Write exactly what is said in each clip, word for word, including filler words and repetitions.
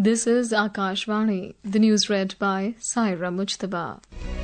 This is Akashvani. The news read by Saira Mujtaba.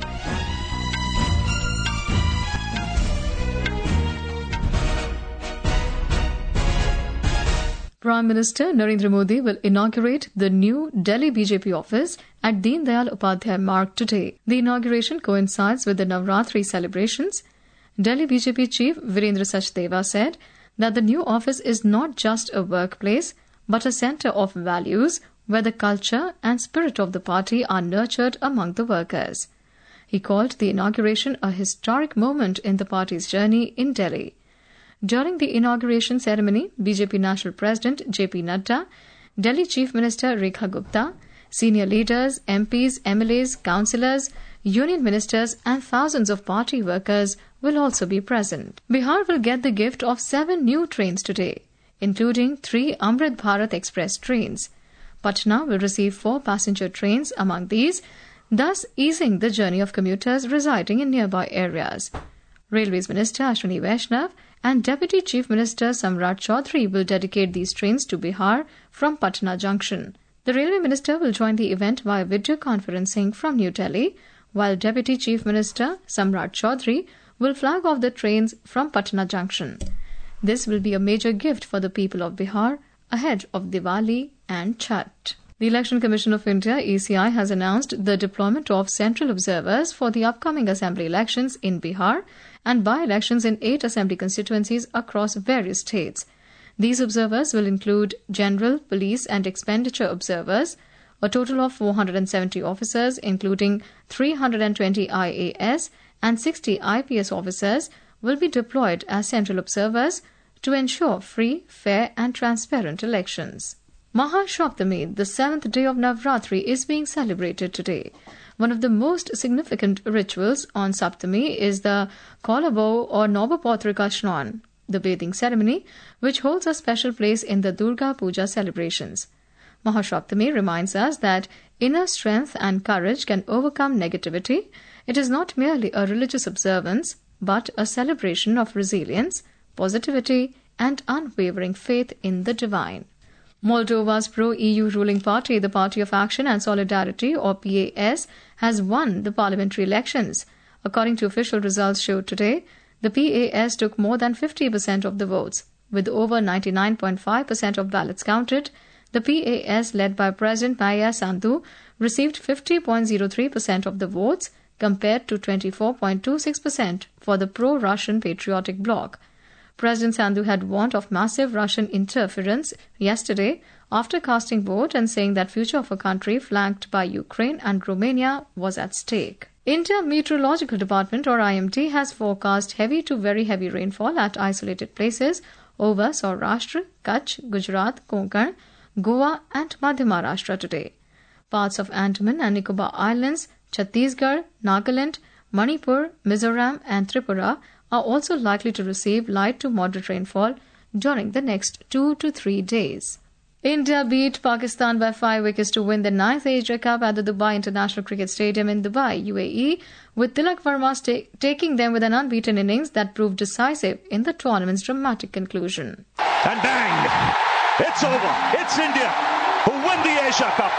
Prime Minister Narendra Modi will inaugurate the new Delhi B J P office at Deen Dayal Upadhyay Marg today. The inauguration coincides with the Navratri celebrations. Delhi B J P Chief Virendra Sachdeva said that the new office is not just a workplace but a centre of values where the culture and spirit of the party are nurtured among the workers. He called the inauguration a historic moment in the party's journey in Delhi. During the inauguration ceremony, B J P National President J P Nadda, Delhi Chief Minister Rekha Gupta, senior leaders, M Ps, M L As, councillors, union ministers and thousands of party workers will also be present. Bihar will get the gift of seven new trains today, including three Amrit Bharat Express trains. Patna will receive four passenger trains among these, thus easing the journey of commuters residing in nearby areas. Railways Minister Ashwini Vaishnav and Deputy Chief Minister Samrat Chaudhary will dedicate these trains to Bihar from Patna Junction. The Railway Minister will join the event via video conferencing from New Delhi, while Deputy Chief Minister Samrat Chaudhary will flag off the trains from Patna Junction. This will be a major gift for the people of Bihar ahead of Diwali and Chhath. The Election Commission of India, E C I, has announced the deployment of central observers for the upcoming assembly elections in Bihar and by-elections in eight assembly constituencies across various states. These observers will include general, police and expenditure observers. A total of four hundred seventy officers, including three hundred twenty I A S and sixty I P S officers, will be deployed as central observers to ensure free, fair and transparent elections. Mahasaptami, the seventh day of Navratri, is being celebrated today. One of the most significant rituals on Saptami is the Kolabo or Navapatrika Shnan, the bathing ceremony, which holds a special place in the Durga Puja celebrations. Mahasaptami reminds us that inner strength and courage can overcome negativity. It is not merely a religious observance, but a celebration of resilience, positivity, and unwavering faith in the divine. Moldova's pro-E U ruling party, the Party of Action and Solidarity, or P A S, has won the parliamentary elections. According to official results showed today, the P A S took more than fifty percent of the votes. With over ninety-nine point five percent of ballots counted, the P A S, led by President Maia Sandu, received fifty point zero three percent of the votes compared to twenty-four point two six percent for the pro-Russian Patriotic Bloc. President Sandu had warned of massive Russian interference yesterday after casting vote and saying that future of a country flanked by Ukraine and Romania was at stake. India Meteorological Department, or I M D, has forecast heavy to very heavy rainfall at isolated places over Saurashtra, Kutch, Gujarat, Konkan, Goa and Madhya Maharashtra today. Parts of Andaman and Nicobar Islands, Chhattisgarh, Nagaland, Manipur, Mizoram and Tripura are also likely to receive light to moderate rainfall during the next two to three days. India beat Pakistan by five wickets to win the ninth Asia Cup at the Dubai International Cricket Stadium in Dubai, U A E, with Tilak Verma st- taking them with an unbeaten innings that proved decisive in the tournament's dramatic conclusion. And bang! It's over. It's India who win the Asia Cup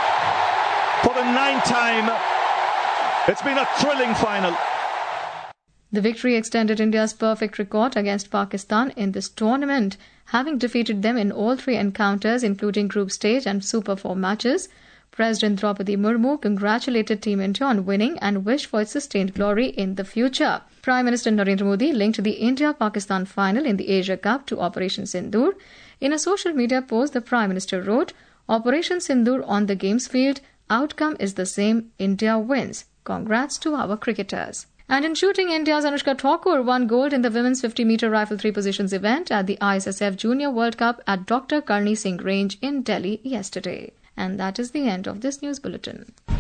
for the ninth time. It's been a thrilling final. The victory extended India's perfect record against Pakistan in this tournament, having defeated them in all three encounters, including group stage and Super four matches. President Draupadi Murmu congratulated Team India on winning and wished for its sustained glory in the future. Prime Minister Narendra Modi linked the India-Pakistan final in the Asia Cup to Operation Sindoor. In a social media post, the Prime Minister wrote, "Operation Sindoor on the games field, outcome is the same, India wins. Congrats to our cricketers." And in shooting, India's Anushka Thakur won gold in the women's fifty meter rifle three positions event at the I S S F Junior World Cup at Doctor Karni Singh Range in Delhi yesterday. And that is the end of this news bulletin.